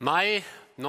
Mai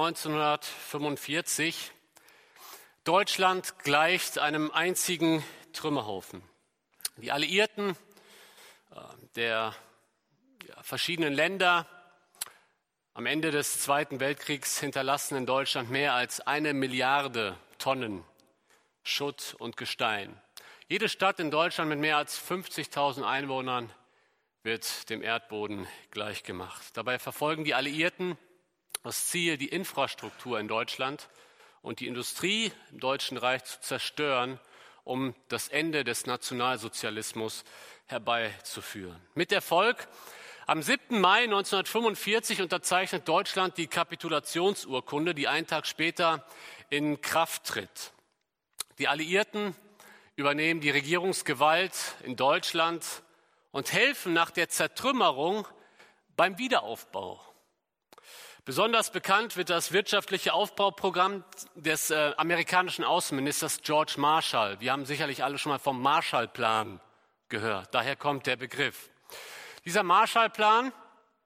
1945. Deutschland gleicht einem einzigen Trümmerhaufen. Die Alliierten der verschiedenen Länder am Ende des Zweiten Weltkriegs hinterlassen in Deutschland mehr als 1 Milliarde Tonnen Schutt und Gestein. Jede Stadt in Deutschland mit mehr als 50.000 Einwohnern wird dem Erdboden gleichgemacht. Dabei verfolgen die Alliierten das Ziel, die Infrastruktur in Deutschland und die Industrie im Deutschen Reich zu zerstören, um das Ende des Nationalsozialismus herbeizuführen. Mit Erfolg: am 7. Mai 1945 unterzeichnet Deutschland die Kapitulationsurkunde, die einen Tag später in Kraft tritt. Die Alliierten übernehmen die Regierungsgewalt in Deutschland und helfen nach der Zertrümmerung beim Wiederaufbau. Besonders bekannt wird das wirtschaftliche Aufbauprogramm des amerikanischen Außenministers George Marshall. Wir haben sicherlich alle schon mal vom Marshallplan gehört. Daher kommt der Begriff. Dieser Marshallplan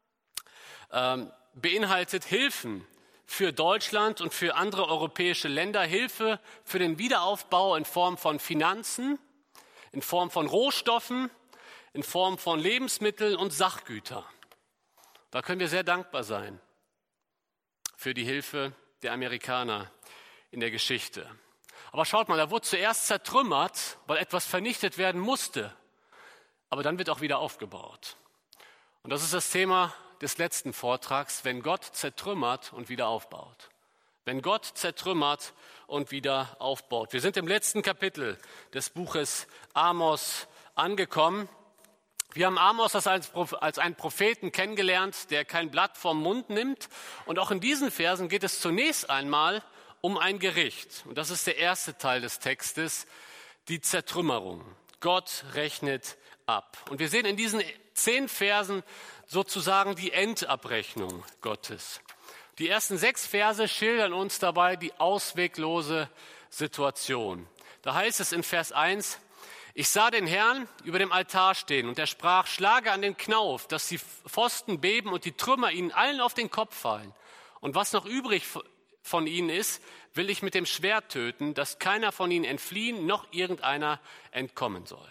beinhaltet Hilfen für Deutschland und für andere europäische Länder, Hilfe für den Wiederaufbau in Form von Finanzen, in Form von Rohstoffen, in Form von Lebensmitteln und Sachgütern. Da können wir sehr dankbar sein für die Hilfe der Amerikaner in der Geschichte. Aber schaut mal, da wurde zuerst zertrümmert, weil etwas vernichtet werden musste. Aber dann wird auch wieder aufgebaut. Und das ist das Thema des letzten Vortrags, wenn Gott zertrümmert und wieder aufbaut. Wenn Gott zertrümmert und wieder aufbaut. Wir sind im letzten Kapitel des Buches Amos angekommen. Wir haben Amos als einen Propheten kennengelernt, der kein Blatt vom Mund nimmt. Und auch in diesen Versen geht es zunächst einmal um ein Gericht. Und das ist der erste Teil des Textes, die Zertrümmerung. Gott rechnet ab. Und wir sehen in diesen 10 Versen sozusagen die Endabrechnung Gottes. Die ersten 6 Verse schildern uns dabei die ausweglose Situation. Da heißt es in Vers 1: Ich sah den Herrn über dem Altar stehen und er sprach: Schlage an den Knauf, dass die Pfosten beben und die Trümmer ihnen allen auf den Kopf fallen. Und was noch übrig von ihnen ist, will ich mit dem Schwert töten, dass keiner von ihnen entfliehen, noch irgendeiner entkommen soll.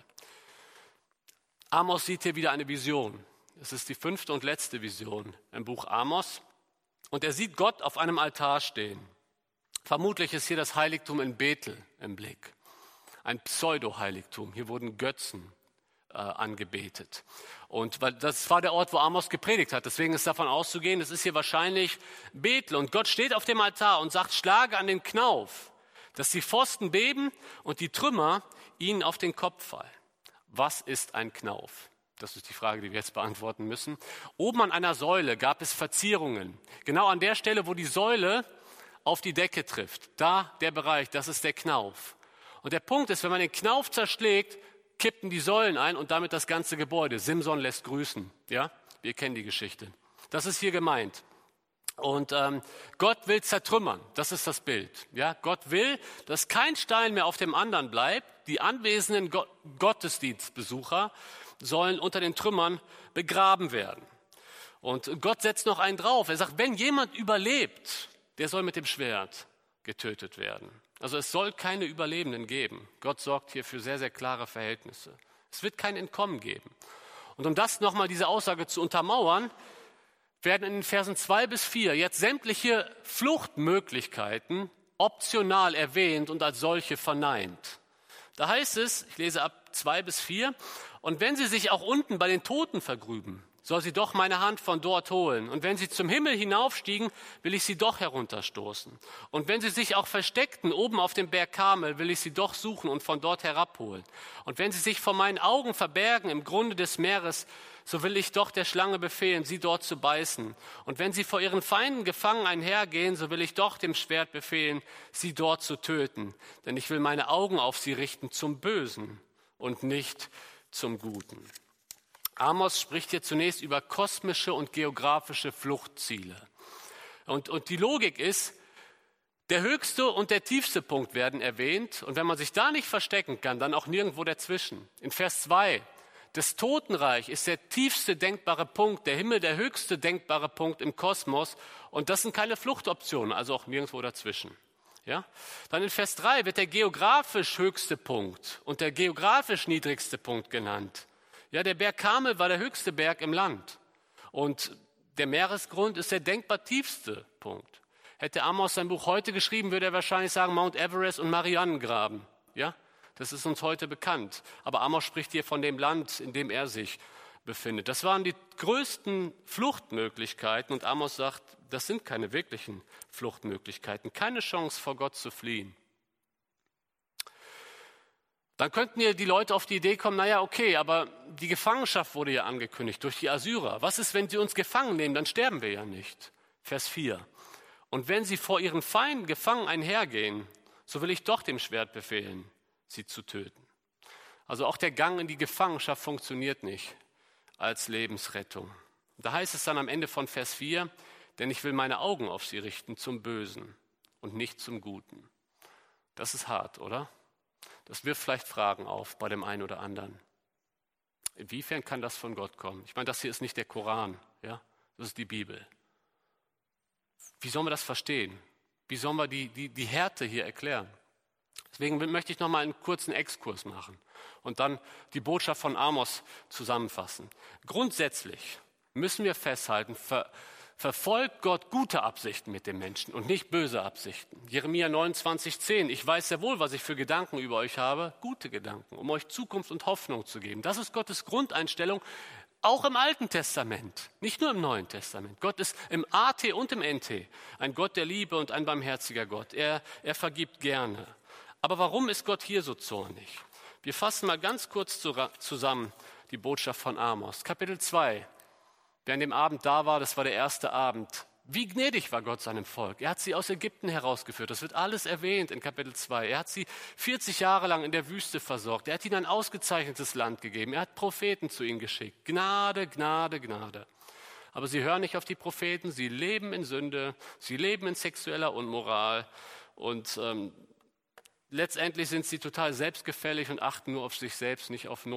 Amos sieht hier wieder eine Vision. Es ist die 5. und letzte Vision im Buch Amos. Und er sieht Gott auf einem Altar stehen. Vermutlich ist hier das Heiligtum in Bethel im Blick. Ein Pseudo-Heiligtum. Hier wurden Götzen angebetet. Und das war der Ort, wo Amos gepredigt hat. Deswegen ist davon auszugehen, es ist hier wahrscheinlich Bethel. Und Gott steht auf dem Altar und sagt: Schlage an den Knauf, dass die Pfosten beben und die Trümmer ihnen auf den Kopf fallen. Was ist ein Knauf? Das ist die Frage, die wir jetzt beantworten müssen. Oben an einer Säule gab es Verzierungen. Genau an der Stelle, wo die Säule auf die Decke trifft. Da der Bereich, das ist der Knauf. Und der Punkt ist, wenn man den Knauf zerschlägt, kippten die Säulen ein und damit das ganze Gebäude. Simson lässt grüßen. Ja, wir kennen die Geschichte. Das ist hier gemeint. Und Gott will zertrümmern. Das ist das Bild. Ja, Gott will, dass kein Stein mehr auf dem anderen bleibt. Die anwesenden Gottesdienstbesucher sollen unter den Trümmern begraben werden. Und Gott setzt noch einen drauf. Er sagt, wenn jemand überlebt, der soll mit dem Schwert getötet werden. Also es soll keine Überlebenden geben. Gott sorgt hier für sehr, sehr klare Verhältnisse. Es wird kein Entkommen geben. Und um das nochmal, diese Aussage zu untermauern, werden in den Versen 2 bis 4 jetzt sämtliche Fluchtmöglichkeiten optional erwähnt und als solche verneint. Da heißt es, ich lese ab 2 bis 4, und wenn sie sich auch unten bei den Toten vergrüben, soll sie doch meine Hand von dort holen. Und wenn sie zum Himmel hinaufstiegen, will ich sie doch herunterstoßen. Und wenn sie sich auch versteckten oben auf dem Berg Karmel, will ich sie doch suchen und von dort herabholen. Und wenn sie sich vor meinen Augen verbergen im Grunde des Meeres, so will ich doch der Schlange befehlen, sie dort zu beißen. Und wenn sie vor ihren Feinden gefangen einhergehen, so will ich doch dem Schwert befehlen, sie dort zu töten. Denn ich will meine Augen auf sie richten zum Bösen und nicht zum Guten. Amos spricht hier zunächst über kosmische und geografische Fluchtziele. Und die Logik ist, der höchste und der tiefste Punkt werden erwähnt. Und wenn man sich da nicht verstecken kann, dann auch nirgendwo dazwischen. In Vers 2, Das Totenreich ist der tiefste denkbare Punkt, der Himmel der höchste denkbare Punkt im Kosmos. Und das sind keine Fluchtoptionen, also auch nirgendwo dazwischen. Ja? Dann in Vers 3 wird der geografisch höchste Punkt und der geografisch niedrigste Punkt genannt. Ja, der Berg Karmel war der höchste Berg im Land. Und der Meeresgrund ist der denkbar tiefste Punkt. Hätte Amos sein Buch heute geschrieben, würde er wahrscheinlich sagen Mount Everest und Marianengraben. Ja, das ist uns heute bekannt. Aber Amos spricht hier von dem Land, in dem er sich befindet. Das waren die größten Fluchtmöglichkeiten. Und Amos sagt, das sind keine wirklichen Fluchtmöglichkeiten. Keine Chance, vor Gott zu fliehen. Dann könnten ja die Leute auf die Idee kommen, naja, okay, aber die Gefangenschaft wurde ja angekündigt durch die Assyrer. Was ist, wenn sie uns gefangen nehmen? Dann sterben wir ja nicht. Vers 4. Und wenn sie vor ihren Feinden gefangen einhergehen, so will ich doch dem Schwert befehlen, sie zu töten. Also auch der Gang in die Gefangenschaft funktioniert nicht als Lebensrettung. Da heißt es dann am Ende von Vers 4, denn ich will meine Augen auf sie richten zum Bösen und nicht zum Guten. Das ist hart, oder? Das wirft vielleicht Fragen auf bei dem einen oder anderen. Inwiefern kann das von Gott kommen? Ich meine, das hier ist nicht der Koran, ja? Das ist die Bibel. Wie sollen wir das verstehen? Wie sollen wir die Härte hier erklären? Deswegen möchte ich noch mal einen kurzen Exkurs machen und dann die Botschaft von Amos zusammenfassen. Grundsätzlich müssen wir festhalten, verfolgt Gott gute Absichten mit dem Menschen und nicht böse Absichten. Jeremia 29,10, ich weiß sehr wohl, was ich für Gedanken über euch habe, gute Gedanken, um euch Zukunft und Hoffnung zu geben. Das ist Gottes Grundeinstellung, auch im Alten Testament, nicht nur im Neuen Testament. Gott ist im AT und im NT ein Gott der Liebe und ein barmherziger Gott. Er vergibt gerne. Aber warum ist Gott hier so zornig? Wir fassen mal ganz kurz zusammen die Botschaft von Amos. Kapitel 2. Wer an dem Abend da war, das war der erste Abend. Wie gnädig war Gott seinem Volk. Er hat sie aus Ägypten herausgeführt. Das wird alles erwähnt in Kapitel 2. Er hat sie 40 Jahre lang in der Wüste versorgt. Er hat ihnen ein ausgezeichnetes Land gegeben. Er hat Propheten zu ihnen geschickt. Gnade, Gnade, Gnade. Aber sie hören nicht auf die Propheten. Sie leben in Sünde. Sie leben in sexueller Unmoral. Und letztendlich sind sie total selbstgefällig und achten nur auf sich selbst, nicht auf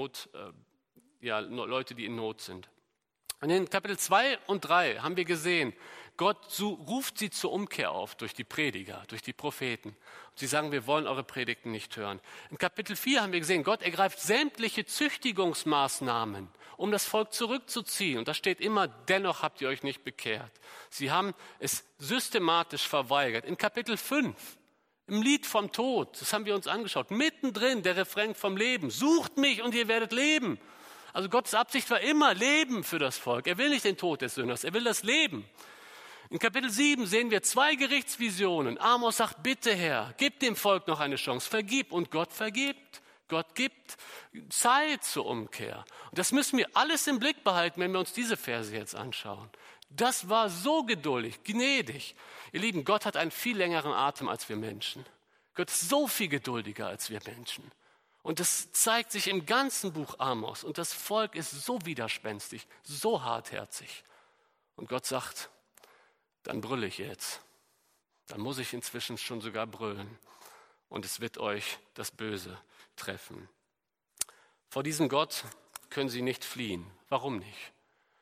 Leute, die in Not sind. Und in Kapitel 2 und 3 haben wir gesehen, Gott ruft sie zur Umkehr auf durch die Prediger, durch die Propheten. Und sie sagen, wir wollen eure Predigten nicht hören. In Kapitel 4 haben wir gesehen, Gott ergreift sämtliche Züchtigungsmaßnahmen, um das Volk zurückzuziehen. Und da steht immer, dennoch habt ihr euch nicht bekehrt. Sie haben es systematisch verweigert. In Kapitel 5, im Lied vom Tod, das haben wir uns angeschaut, mittendrin der Refrain vom Leben, sucht mich und ihr werdet leben. Also Gottes Absicht war immer Leben für das Volk. Er will nicht den Tod des Sünders, er will das Leben. In Kapitel 7 sehen wir 2 Gerichtsvisionen. Amos sagt, bitte Herr, gib dem Volk noch eine Chance, vergib. Und Gott vergibt. Gott gibt Zeit zur Umkehr. Und das müssen wir alles im Blick behalten, wenn wir uns diese Verse jetzt anschauen. Das war so geduldig, gnädig. Ihr Lieben, Gott hat einen viel längeren Atem als wir Menschen. Gott ist so viel geduldiger als wir Menschen. Und das zeigt sich im ganzen Buch Amos. Und das Volk ist so widerspenstig, so hartherzig. Und Gott sagt, dann brülle ich jetzt. Dann muss ich inzwischen schon sogar brüllen. Und es wird euch das Böse treffen. Vor diesem Gott können sie nicht fliehen. Warum nicht?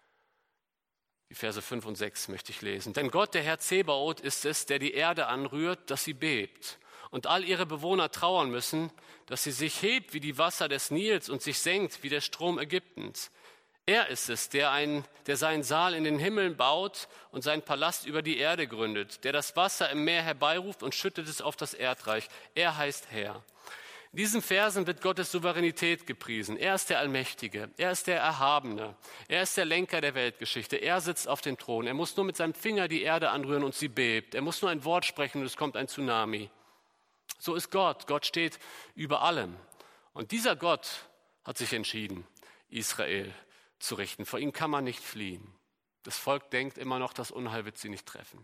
Die Verse 5 und 6 möchte ich lesen. Denn Gott, der Herr Zebaoth, ist es, der die Erde anrührt, dass sie bebt. Und all ihre Bewohner trauern müssen, dass sie sich hebt wie die Wasser des Nils und sich senkt wie der Strom Ägyptens. Er ist es, der seinen Saal in den Himmeln baut und seinen Palast über die Erde gründet, der das Wasser im Meer herbeiruft und schüttet es auf das Erdreich. Er heißt Herr. In diesen Versen wird Gottes Souveränität gepriesen. Er ist der Allmächtige, er ist der Erhabene, er ist der Lenker der Weltgeschichte. Er sitzt auf dem Thron. Er muss nur mit seinem Finger die Erde anrühren und sie bebt. Er muss nur ein Wort sprechen und es kommt ein Tsunami. So ist Gott. Gott steht über allem. Und dieser Gott hat sich entschieden, Israel zu richten. Vor ihm kann man nicht fliehen. Das Volk denkt immer noch, das Unheil wird sie nicht treffen.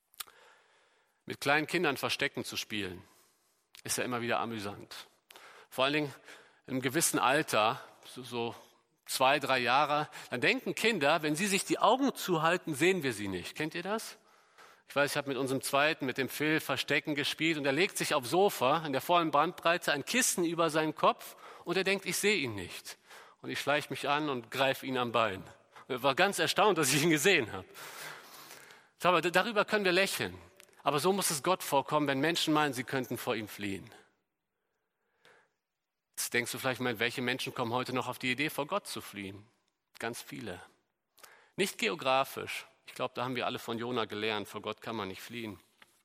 Mit kleinen Kindern Verstecken zu spielen, ist ja immer wieder amüsant. Vor allen Dingen in einem gewissen Alter, so 2, 3 Jahre, dann denken Kinder, wenn sie sich die Augen zuhalten, sehen wir sie nicht. Kennt ihr das? Ich weiß, ich habe mit unserem Zweiten, mit dem Phil, Verstecken gespielt und er legt sich aufs Sofa in der vollen Bandbreite ein Kissen über seinen Kopf und er denkt, ich sehe ihn nicht. Und ich schleiche mich an und greife ihn am Bein. Ich war ganz erstaunt, dass ich ihn gesehen habe. Aber darüber können wir lächeln. Aber so muss es Gott vorkommen, wenn Menschen meinen, sie könnten vor ihm fliehen. Jetzt denkst du vielleicht mal, welche Menschen kommen heute noch auf die Idee, vor Gott zu fliehen? Ganz viele. Nicht geografisch. Ich glaube, da haben wir alle von Jona gelernt, vor Gott kann man nicht fliehen.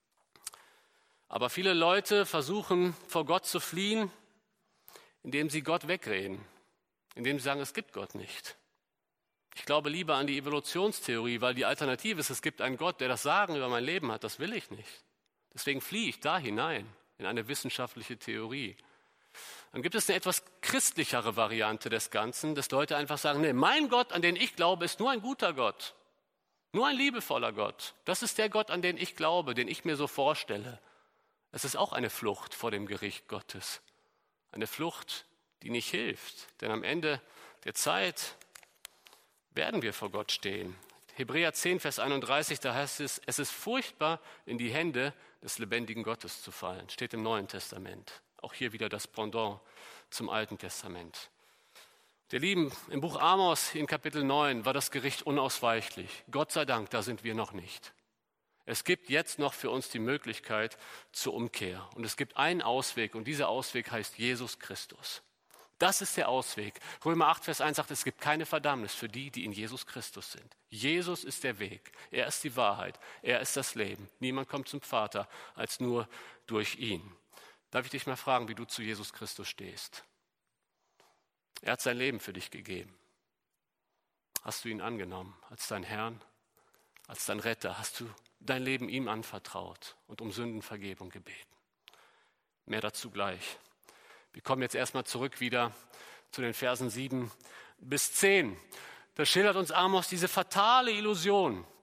Aber viele Leute versuchen, vor Gott zu fliehen, indem sie Gott wegreden, indem sie sagen, es gibt Gott nicht. Ich glaube lieber an die Evolutionstheorie, weil die Alternative ist, es gibt einen Gott, der das Sagen über mein Leben hat. Das will ich nicht. Deswegen fliehe ich da hinein, in eine wissenschaftliche Theorie. Dann gibt es eine etwas christlichere Variante des Ganzen, dass Leute einfach sagen, nee, mein Gott, an den ich glaube, ist nur ein guter Gott, nur ein liebevoller Gott. Das ist der Gott, an den ich glaube, den ich mir so vorstelle. Es ist auch eine Flucht vor dem Gericht Gottes. Eine Flucht, die nicht hilft. Denn am Ende der Zeit werden wir vor Gott stehen. Hebräer 10, Vers 31, da heißt es, es ist furchtbar, in die Hände des lebendigen Gottes zu fallen. Steht im Neuen Testament. Auch hier wieder das Pendant zum Alten Testament. Ihr Lieben, im Buch Amos in Kapitel 9 war das Gericht unausweichlich. Gott sei Dank, da sind wir noch nicht. Es gibt jetzt noch für uns die Möglichkeit zur Umkehr. Und es gibt einen Ausweg und dieser Ausweg heißt Jesus Christus. Das ist der Ausweg. Römer 8, Vers 1 sagt, es gibt keine Verdammnis für die, die in Jesus Christus sind. Jesus ist der Weg. Er ist die Wahrheit. Er ist das Leben. Niemand kommt zum Vater als nur durch ihn. Darf ich dich mal fragen, wie du zu Jesus Christus stehst? Er hat sein Leben für dich gegeben. Hast du ihn angenommen als dein Herrn, als dein Retter? Hast du dein Leben ihm anvertraut und um Sündenvergebung gebeten? Mehr dazu gleich. Wir kommen jetzt erstmal zurück wieder zu den Versen 7 bis 10. Da schildert uns Amos diese fatale Illusion. Und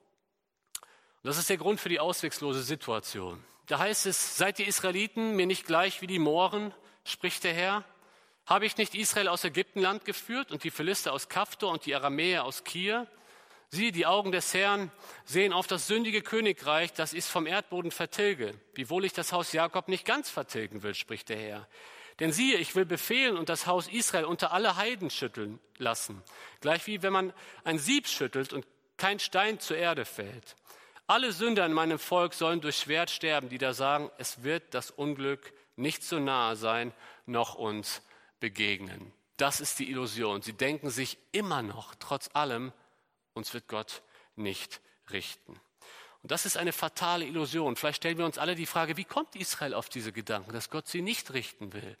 das ist der Grund für die auswegslose Situation. Da heißt es, seid ihr Israeliten mir nicht gleich wie die Mohren, spricht der Herr? Habe ich nicht Israel aus Ägyptenland geführt und die Philister aus Kaftor und die Aramäer aus Kir? Siehe, die Augen des Herrn sehen auf das sündige Königreich, das ich vom Erdboden vertilge, wiewohl ich das Haus Jakob nicht ganz vertilgen will, spricht der Herr. Denn siehe, ich will befehlen und das Haus Israel unter alle Heiden schütteln lassen, gleich wie wenn man ein Sieb schüttelt und kein Stein zur Erde fällt. Alle Sünder in meinem Volk sollen durch Schwert sterben, die da sagen, es wird das Unglück nicht so nahe sein, noch uns begegnen. Das ist die Illusion. Sie denken sich immer noch, trotz allem, uns wird Gott nicht richten. Und das ist eine fatale Illusion. Vielleicht stellen wir uns alle die Frage, wie kommt Israel auf diese Gedanken, dass Gott sie nicht richten will?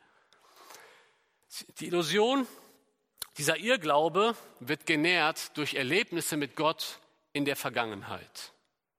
Die Illusion, dieser Irrglaube wird genährt durch Erlebnisse mit Gott in der Vergangenheit.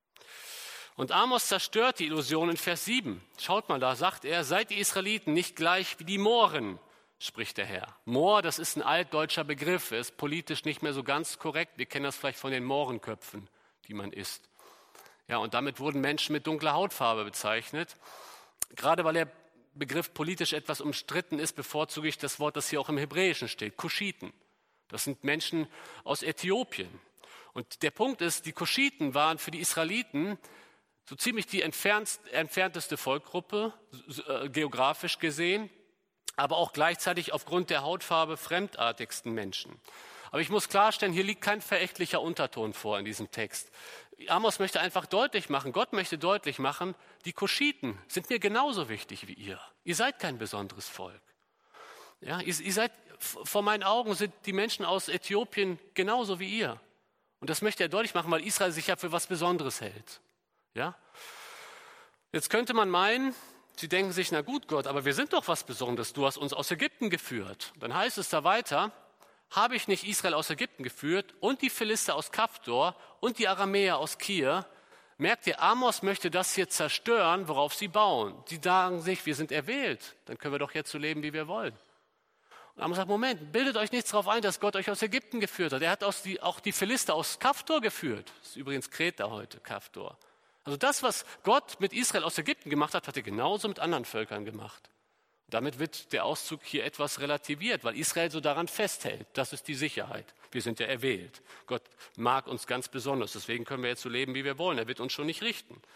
Und Amos zerstört die Illusion in Vers 7. Schaut mal, da sagt er, seid die Israeliten nicht gleich wie die Mohren, spricht der Herr. Moor, das ist ein altdeutscher Begriff, er ist politisch nicht mehr so ganz korrekt. Wir kennen das vielleicht von den Mohrenköpfen, die man isst. Ja, und damit wurden Menschen mit dunkler Hautfarbe bezeichnet. Gerade weil der Begriff politisch etwas umstritten ist, bevorzuge ich das Wort, das hier auch im Hebräischen steht, Kuschiten. Das sind Menschen aus Äthiopien. Und der Punkt ist, die Kuschiten waren für die Israeliten so ziemlich die entfernteste Volksgruppe, geografisch gesehen, aber auch gleichzeitig aufgrund der Hautfarbe fremdartigsten Menschen. Aber ich muss klarstellen, hier liegt kein verächtlicher Unterton vor in diesem Text. Amos möchte einfach deutlich machen, Gott möchte deutlich machen, die Kuschiten sind mir genauso wichtig wie ihr. Ihr seid kein besonderes Volk. Ja, ihr seid, vor meinen Augen sind die Menschen aus Äthiopien genauso wie ihr. Und das möchte er deutlich machen, weil Israel sich ja für was Besonderes hält. Ja? Jetzt könnte man meinen, sie denken sich, na gut Gott, aber wir sind doch was Besonderes, du hast uns aus Ägypten geführt. Dann heißt es da weiter, habe ich nicht Israel aus Ägypten geführt und die Philister aus Kaftor und die Aramäer aus Kir? Merkt ihr, Amos möchte das hier zerstören, worauf sie bauen. Sie sagen sich, wir sind erwählt, dann können wir doch jetzt so leben, wie wir wollen. Und Amos sagt, Moment, bildet euch nichts darauf ein, dass Gott euch aus Ägypten geführt hat. Er hat auch die Philister aus Kaftor geführt. Das ist übrigens Kreta heute, Kaftor. Also das, was Gott mit Israel aus Ägypten gemacht hat, hat er genauso mit anderen Völkern gemacht. Damit wird der Auszug hier etwas relativiert, weil Israel so daran festhält. Das ist die Sicherheit. Wir sind ja erwählt. Gott mag uns ganz besonders. Deswegen können wir jetzt so leben, wie wir wollen. Er wird uns schon nicht richten.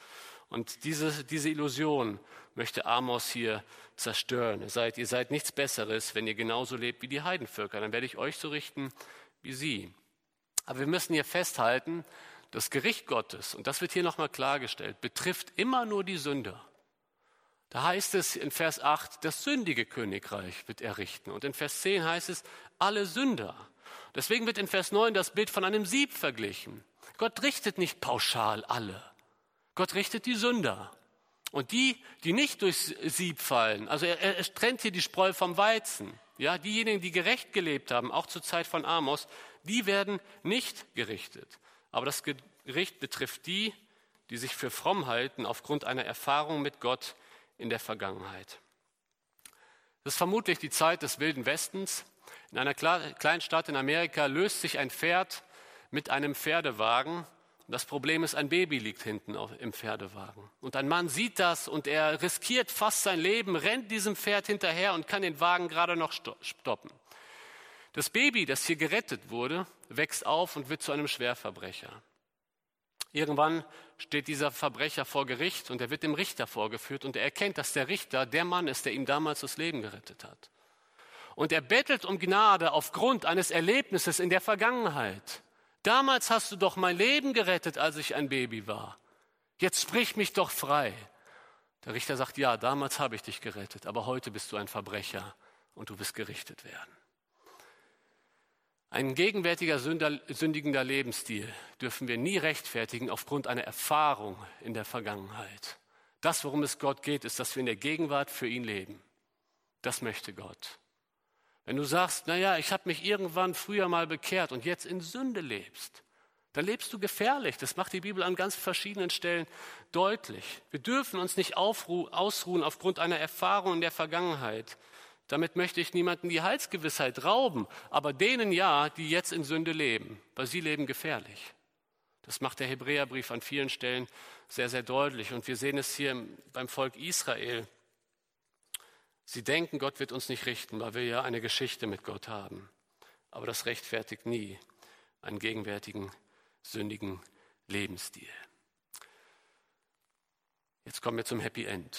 Und diese Illusion möchte Amos hier zerstören. Ihr seid nichts Besseres, wenn ihr genauso lebt wie die Heidenvölker. Dann werde ich euch so richten wie sie. Aber wir müssen hier festhalten, das Gericht Gottes, und das wird hier nochmal klargestellt, betrifft immer nur die Sünder. Da heißt es in Vers 8, das sündige Königreich wird er richten. Und in Vers 10 heißt es, alle Sünder. Deswegen wird in Vers 9 das Bild von einem Sieb verglichen. Gott richtet nicht pauschal alle. Gott richtet die Sünder. Und die nicht durchs Sieb fallen, also er trennt hier die Spreu vom Weizen. Ja, diejenigen, die gerecht gelebt haben, auch zur Zeit von Amos, die werden nicht gerichtet. Aber das Gericht betrifft die sich für fromm halten aufgrund einer Erfahrung mit Gott in der Vergangenheit. Das ist vermutlich die Zeit des Wilden Westens. In einer kleinen Stadt in Amerika löst sich ein Pferd mit einem Pferdewagen. Das Problem ist, ein Baby liegt hinten im Pferdewagen. Und ein Mann sieht das und er riskiert fast sein Leben, rennt diesem Pferd hinterher und kann den Wagen gerade noch stoppen. Das Baby, das hier gerettet wurde, wächst auf und wird zu einem Schwerverbrecher. Irgendwann steht dieser Verbrecher vor Gericht und er wird dem Richter vorgeführt und er erkennt, dass der Richter der Mann ist, der ihm damals das Leben gerettet hat. Und er bettelt um Gnade aufgrund eines Erlebnisses in der Vergangenheit. Damals hast du doch mein Leben gerettet, als ich ein Baby war. Jetzt sprich mich doch frei. Der Richter sagt, ja, damals habe ich dich gerettet, aber heute bist du ein Verbrecher und du wirst gerichtet werden. Ein gegenwärtiger sündigender Lebensstil dürfen wir nie rechtfertigen aufgrund einer Erfahrung in der Vergangenheit. Das, worum es Gott geht, ist, dass wir in der Gegenwart für ihn leben. Das möchte Gott. Wenn du sagst, naja, ich habe mich irgendwann früher mal bekehrt und jetzt in Sünde lebst, dann lebst du gefährlich. Das macht die Bibel an ganz verschiedenen Stellen deutlich. Wir dürfen uns nicht ausruhen aufgrund einer Erfahrung in der Vergangenheit. Damit möchte ich niemanden die Heilsgewissheit rauben, aber denen ja, die jetzt in Sünde leben, weil sie leben gefährlich. Das macht der Hebräerbrief an vielen Stellen sehr, sehr deutlich. Und wir sehen es hier beim Volk Israel. Sie denken, Gott wird uns nicht richten, weil wir ja eine Geschichte mit Gott haben. Aber das rechtfertigt nie einen gegenwärtigen, sündigen Lebensstil. Jetzt kommen wir zum Happy End.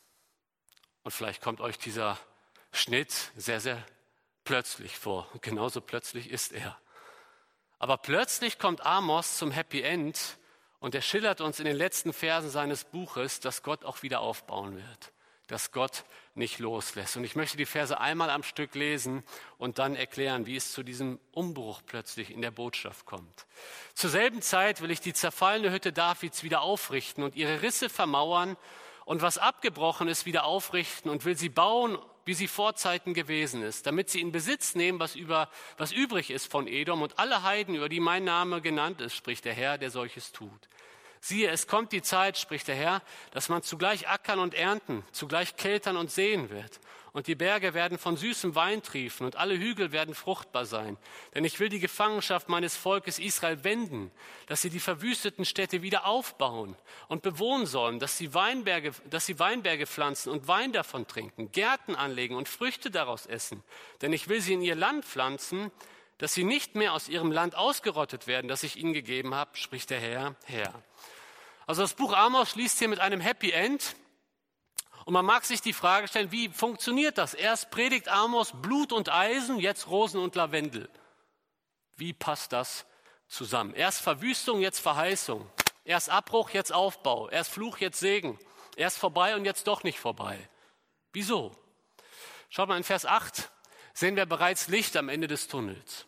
Und vielleicht kommt euch dieser Schnitt sehr, sehr plötzlich vor. Und genauso plötzlich ist er. Aber plötzlich kommt Amos zum Happy End und er schildert uns in den letzten Versen seines Buches, dass Gott auch wieder aufbauen wird. Dass Gott nicht loslässt. Und ich möchte die Verse einmal am Stück lesen und dann erklären, wie es zu diesem Umbruch plötzlich in der Botschaft kommt. Zur selben Zeit will ich die zerfallene Hütte Davids wieder aufrichten und ihre Risse vermauern und was abgebrochen ist, wieder aufrichten und will sie bauen, wie sie vor Zeiten gewesen ist, damit sie in Besitz nehmen, was übrig ist von Edom und alle Heiden, über die mein Name genannt ist, spricht der Herr, der solches tut. Siehe, es kommt die Zeit, spricht der Herr, dass man zugleich ackern und ernten, zugleich keltern und säen wird. Und die Berge werden von süßem Wein triefen und alle Hügel werden fruchtbar sein. Denn ich will die Gefangenschaft meines Volkes Israel wenden, dass sie die verwüsteten Städte wieder aufbauen und bewohnen sollen, dass sie Weinberge pflanzen und Wein davon trinken, Gärten anlegen und Früchte daraus essen. Denn ich will sie in ihr Land pflanzen, dass sie nicht mehr aus ihrem Land ausgerottet werden, das ich ihnen gegeben habe, spricht der Herr. Also das Buch Amos schließt hier mit einem Happy End. Und man mag sich die Frage stellen, wie funktioniert das? Erst predigt Amos Blut und Eisen, jetzt Rosen und Lavendel. Wie passt das zusammen? Erst Verwüstung, jetzt Verheißung. Erst Abbruch, jetzt Aufbau. Erst Fluch, jetzt Segen. Erst vorbei und jetzt doch nicht vorbei. Wieso? Schaut mal, in Vers 8 sehen wir bereits Licht am Ende des Tunnels.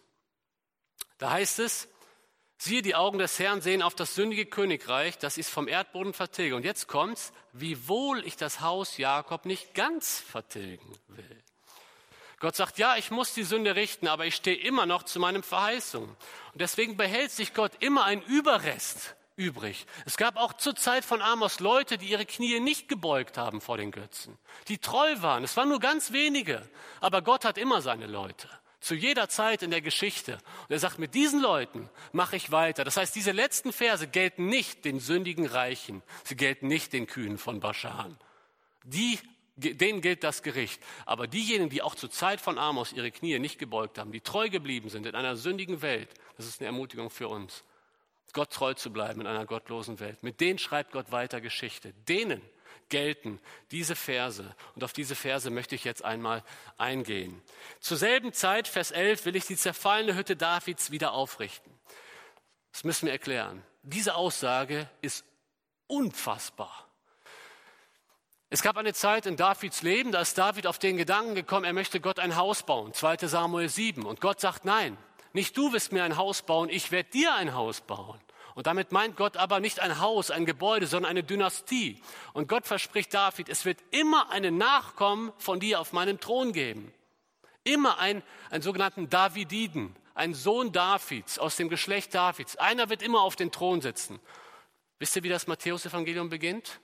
Da heißt es, siehe, die Augen des Herrn sehen auf das sündige Königreich, das ich vom Erdboden vertilge. Und jetzt kommt's, wiewohl ich das Haus Jakob nicht ganz vertilgen will. Gott sagt, ja, ich muss die Sünde richten, aber ich stehe immer noch zu meinen Verheißungen. Und deswegen behält sich Gott immer einen Überrest übrig. Es gab auch zur Zeit von Amos Leute, die ihre Knie nicht gebeugt haben vor den Götzen, die treu waren. Es waren nur ganz wenige, aber Gott hat immer seine Leute. Zu jeder Zeit in der Geschichte. Und er sagt, mit diesen Leuten mache ich weiter. Das heißt, diese letzten Verse gelten nicht den sündigen Reichen. Sie gelten nicht den Kühen von Baschan. Denen gilt das Gericht. Aber diejenigen, die auch zur Zeit von Amos ihre Knie nicht gebeugt haben, die treu geblieben sind in einer sündigen Welt, das ist eine Ermutigung für uns. Gott treu zu bleiben in einer gottlosen Welt. Mit denen schreibt Gott weiter Geschichte. Denen gelten diese Verse. Und auf diese Verse möchte ich jetzt einmal eingehen. Zur selben Zeit, Vers 11, will ich die zerfallene Hütte Davids wieder aufrichten. Das müssen wir erklären. Diese Aussage ist unfassbar. Es gab eine Zeit in Davids Leben, da ist David auf den Gedanken gekommen, er möchte Gott ein Haus bauen. 2. Samuel 7. Und Gott sagt, nein, nicht du wirst mir ein Haus bauen, ich werde dir ein Haus bauen. Und damit meint Gott aber nicht ein Haus, ein Gebäude, sondern eine Dynastie. Und Gott verspricht David, es wird immer einen Nachkommen von dir auf meinem Thron geben. Immer einen sogenannten Davididen, ein Sohn Davids aus dem Geschlecht Davids. Einer wird immer auf den Thron sitzen. Wisst ihr, wie das Matthäus-Evangelium beginnt?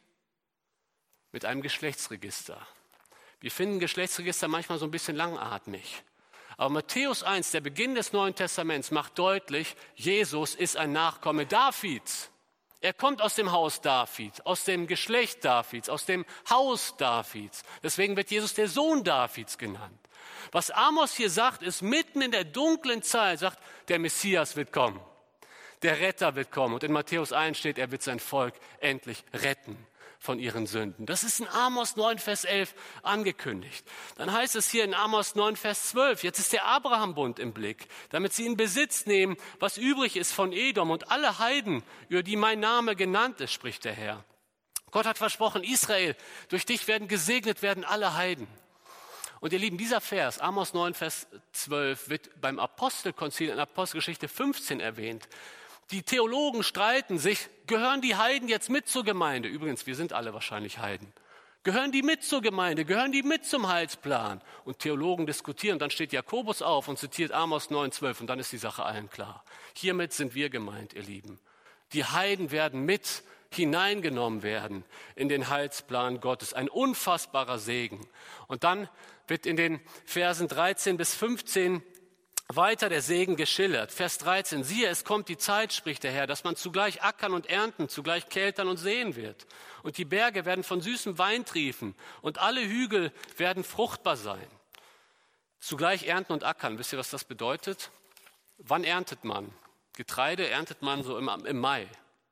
Mit einem Geschlechtsregister. Wir finden Geschlechtsregister manchmal so ein bisschen langatmig. Aber Matthäus 1, der Beginn des Neuen Testaments, macht deutlich, Jesus ist ein Nachkomme Davids. Er kommt aus dem Haus Davids, aus dem Geschlecht Davids, aus dem Haus Davids. Deswegen wird Jesus der Sohn Davids genannt. Was Amos hier sagt, ist, mitten in der dunklen Zeit, sagt, der Messias wird kommen. Der Retter wird kommen. Und in Matthäus 1 steht, er wird sein Volk endlich retten von ihren Sünden. Das ist in Amos 9, Vers 11 angekündigt. Dann heißt es hier in Amos 9, Vers 12, jetzt ist der Abraham-Bund im Blick, damit sie in Besitz nehmen, was übrig ist von Edom und alle Heiden, über die mein Name genannt ist, spricht der Herr. Gott hat versprochen, Israel, durch dich werden gesegnet werden alle Heiden. Und ihr Lieben, dieser Vers, Amos 9, Vers 12, wird beim Apostelkonzil in Apostelgeschichte 15 erwähnt. Die Theologen streiten sich, gehören die Heiden jetzt mit zur Gemeinde? Übrigens, wir sind alle wahrscheinlich Heiden. Gehören die mit zur Gemeinde? Gehören die mit zum Heilsplan? Und Theologen diskutieren. Dann steht Jakobus auf und zitiert Amos 9, 12 und dann ist die Sache allen klar. Hiermit sind wir gemeint, ihr Lieben. Die Heiden werden mit hineingenommen werden in den Heilsplan Gottes. Ein unfassbarer Segen. Und dann wird in den Versen 13 bis 15 weiter der Segen geschildert. Vers 13, siehe, es kommt die Zeit, spricht der Herr, dass man zugleich ackern und ernten, zugleich keltern und säen wird. Und die Berge werden von süßem Wein triefen und alle Hügel werden fruchtbar sein. Zugleich ernten und ackern, wisst ihr, was das bedeutet? Wann erntet man? Getreide erntet man so im Mai.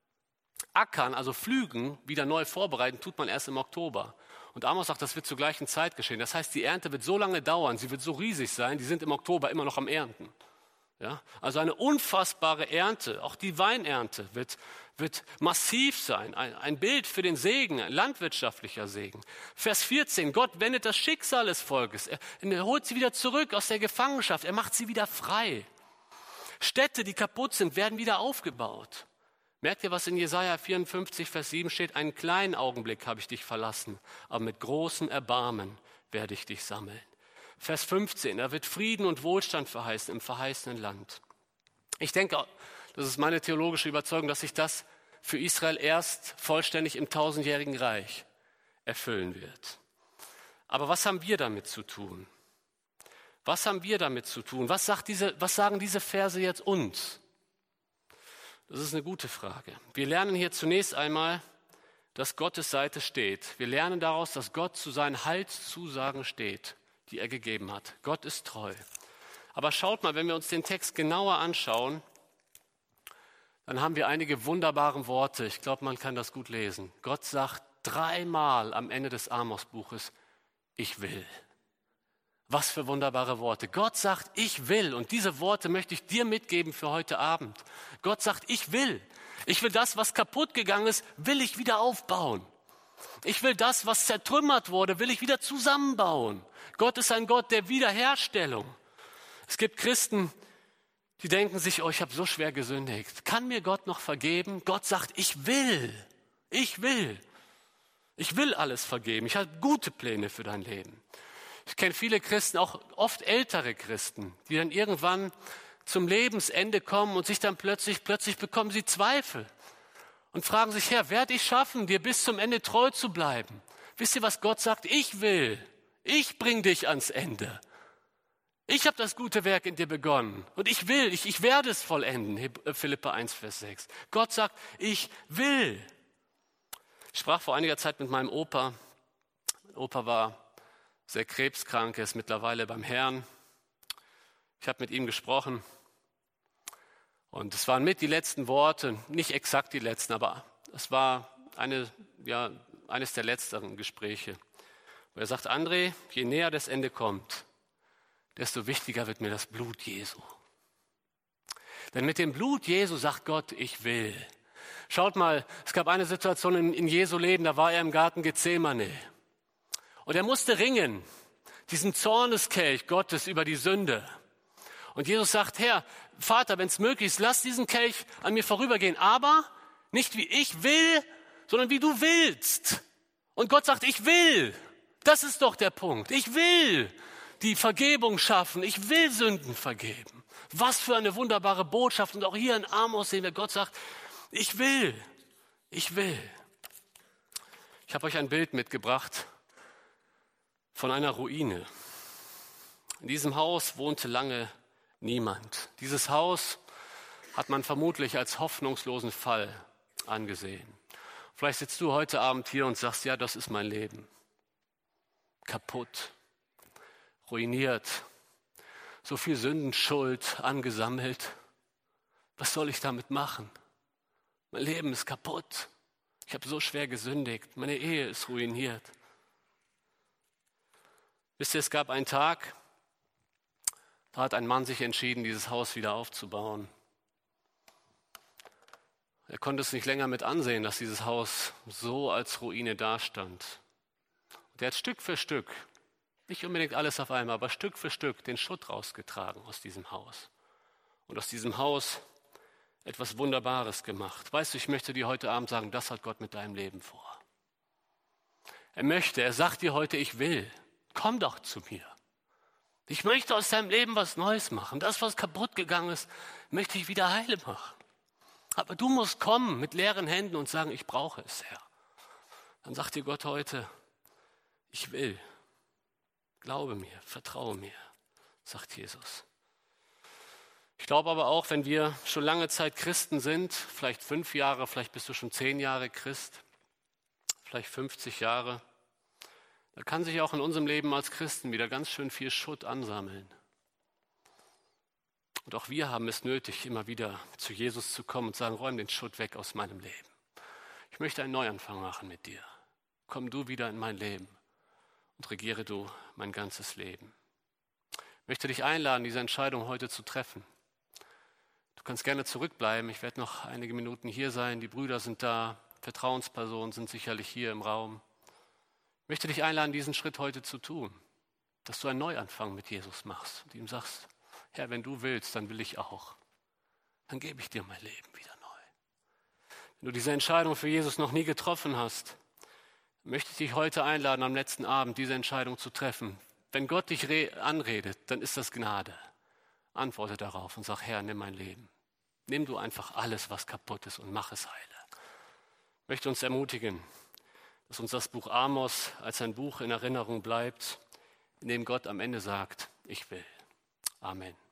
Ackern, also pflügen, wieder neu vorbereiten, tut man erst im Oktober. Und Amos sagt, das wird zur gleichen Zeit geschehen. Das heißt, die Ernte wird so lange dauern, sie wird so riesig sein, die sind im Oktober immer noch am Ernten. Ja? Also eine unfassbare Ernte, auch die Weinernte wird massiv sein. Ein Bild für den Segen, ein landwirtschaftlicher Segen. Vers 14, Gott wendet das Schicksal des Volkes. Er holt sie wieder zurück aus der Gefangenschaft, er macht sie wieder frei. Städte, die kaputt sind, werden wieder aufgebaut. Merkt ihr, was in Jesaja 54, Vers 7 steht? Einen kleinen Augenblick habe ich dich verlassen, aber mit großem Erbarmen werde ich dich sammeln. Vers 15, da wird Frieden und Wohlstand verheißen im verheißenen Land. Ich denke, das ist meine theologische Überzeugung, dass sich das für Israel erst vollständig im 1000-jährigen Reich erfüllen wird. Aber was haben wir damit zu tun? Was haben wir damit zu tun? Was sagen diese Verse jetzt uns? Das ist eine gute Frage. Wir lernen hier zunächst einmal, dass Gottes Seite steht. Wir lernen daraus, dass Gott zu seinen Heilszusagen steht, die er gegeben hat. Gott ist treu. Aber schaut mal, wenn wir uns den Text genauer anschauen, dann haben wir einige wunderbare Worte. Ich glaube, man kann das gut lesen. Gott sagt 3-mal am Ende des Amos-Buches, ich will. Was für wunderbare Worte. Gott sagt, ich will. Und diese Worte möchte ich dir mitgeben für heute Abend. Gott sagt, ich will. Ich will das, was kaputt gegangen ist, will ich wieder aufbauen. Ich will das, was zertrümmert wurde, will ich wieder zusammenbauen. Gott ist ein Gott der Wiederherstellung. Es gibt Christen, die denken sich, oh, ich habe so schwer gesündigt. Kann mir Gott noch vergeben? Gott sagt, ich will. Ich will. Ich will alles vergeben. Ich habe gute Pläne für dein Leben. Ich kenne viele Christen, auch oft ältere Christen, die dann irgendwann zum Lebensende kommen und sich dann plötzlich bekommen sie Zweifel und fragen sich, Herr, werde ich schaffen, dir bis zum Ende treu zu bleiben? Wisst ihr, was Gott sagt? Ich will. Ich bring dich ans Ende. Ich habe das gute Werk in dir begonnen und ich will, ich werde es vollenden. Philipper 1, Vers 6. Gott sagt, ich will. Ich sprach vor einiger Zeit mit meinem Opa. Mein Opa war sehr krebskrank, er ist mittlerweile beim Herrn. Ich habe mit ihm gesprochen Und es waren mit die letzten Worte, nicht exakt die letzten, aber es war eines der letzteren Gespräche. Wo er sagt, André, je näher das Ende kommt, desto wichtiger wird mir das Blut Jesu. Denn mit dem Blut Jesu sagt Gott, ich will. Schaut mal, es gab eine Situation in Jesu Leben, da war er im Garten Gethsemane. Und er musste ringen, diesen Zorneskelch Gottes über die Sünde. Und Jesus sagt, Herr, Vater, wenn es möglich ist, lass diesen Kelch an mir vorübergehen. Aber nicht wie ich will, sondern wie du willst. Und Gott sagt, ich will. Das ist doch der Punkt. Ich will die Vergebung schaffen. Ich will Sünden vergeben. Was für eine wunderbare Botschaft. Und auch hier in Amos sehen wir, Gott sagt, ich will. Ich will. Ich habe euch ein Bild mitgebracht von einer Ruine. In diesem Haus wohnte lange niemand. Dieses Haus hat man vermutlich als hoffnungslosen Fall angesehen. Vielleicht sitzt du heute Abend hier und sagst, ja, das ist mein Leben. Kaputt, ruiniert, so viel Sündenschuld angesammelt. Was soll ich damit machen? Mein Leben ist kaputt. Ich habe so schwer gesündigt. Meine Ehe ist ruiniert. Wisst ihr, es gab einen Tag, da hat ein Mann sich entschieden, dieses Haus wieder aufzubauen. Er konnte es nicht länger mit ansehen, dass dieses Haus so als Ruine dastand. Und er hat Stück für Stück, nicht unbedingt alles auf einmal, aber Stück für Stück den Schutt rausgetragen aus diesem Haus. Und aus diesem Haus etwas Wunderbares gemacht. Weißt du, ich möchte dir heute Abend sagen, das hat Gott mit deinem Leben vor. Er sagt dir heute, ich will, komm doch zu mir. Ich möchte aus deinem Leben was Neues machen. Das, was kaputt gegangen ist, möchte ich wieder heile machen. Aber du musst kommen mit leeren Händen und sagen, ich brauche es, Herr. Dann sagt dir Gott heute, ich will. Glaube mir, vertraue mir, sagt Jesus. Ich glaube aber auch, wenn wir schon lange Zeit Christen sind, vielleicht 5 Jahre, vielleicht bist du schon 10 Jahre Christ, vielleicht 50 Jahre, da kann sich auch in unserem Leben als Christen wieder ganz schön viel Schutt ansammeln. Und auch wir haben es nötig, immer wieder zu Jesus zu kommen und sagen, räum den Schutt weg aus meinem Leben. Ich möchte einen Neuanfang machen mit dir. Komm du wieder in mein Leben und regiere du mein ganzes Leben. Ich möchte dich einladen, diese Entscheidung heute zu treffen. Du kannst gerne zurückbleiben. Ich werde noch einige Minuten hier sein. Die Brüder sind da. Vertrauenspersonen sind sicherlich hier im Raum. Ich möchte dich einladen, diesen Schritt heute zu tun, dass du einen Neuanfang mit Jesus machst und ihm sagst, Herr, wenn du willst, dann will ich auch. Dann gebe ich dir mein Leben wieder neu. Wenn du diese Entscheidung für Jesus noch nie getroffen hast, möchte ich dich heute einladen, am letzten Abend diese Entscheidung zu treffen. Wenn Gott dich anredet, dann ist das Gnade. Antworte darauf und sag, Herr, nimm mein Leben. Nimm du einfach alles, was kaputt ist und mach es heile. Ich möchte uns ermutigen, dass uns das Buch Amos als ein Buch in Erinnerung bleibt, in dem Gott am Ende sagt, ich will. Amen.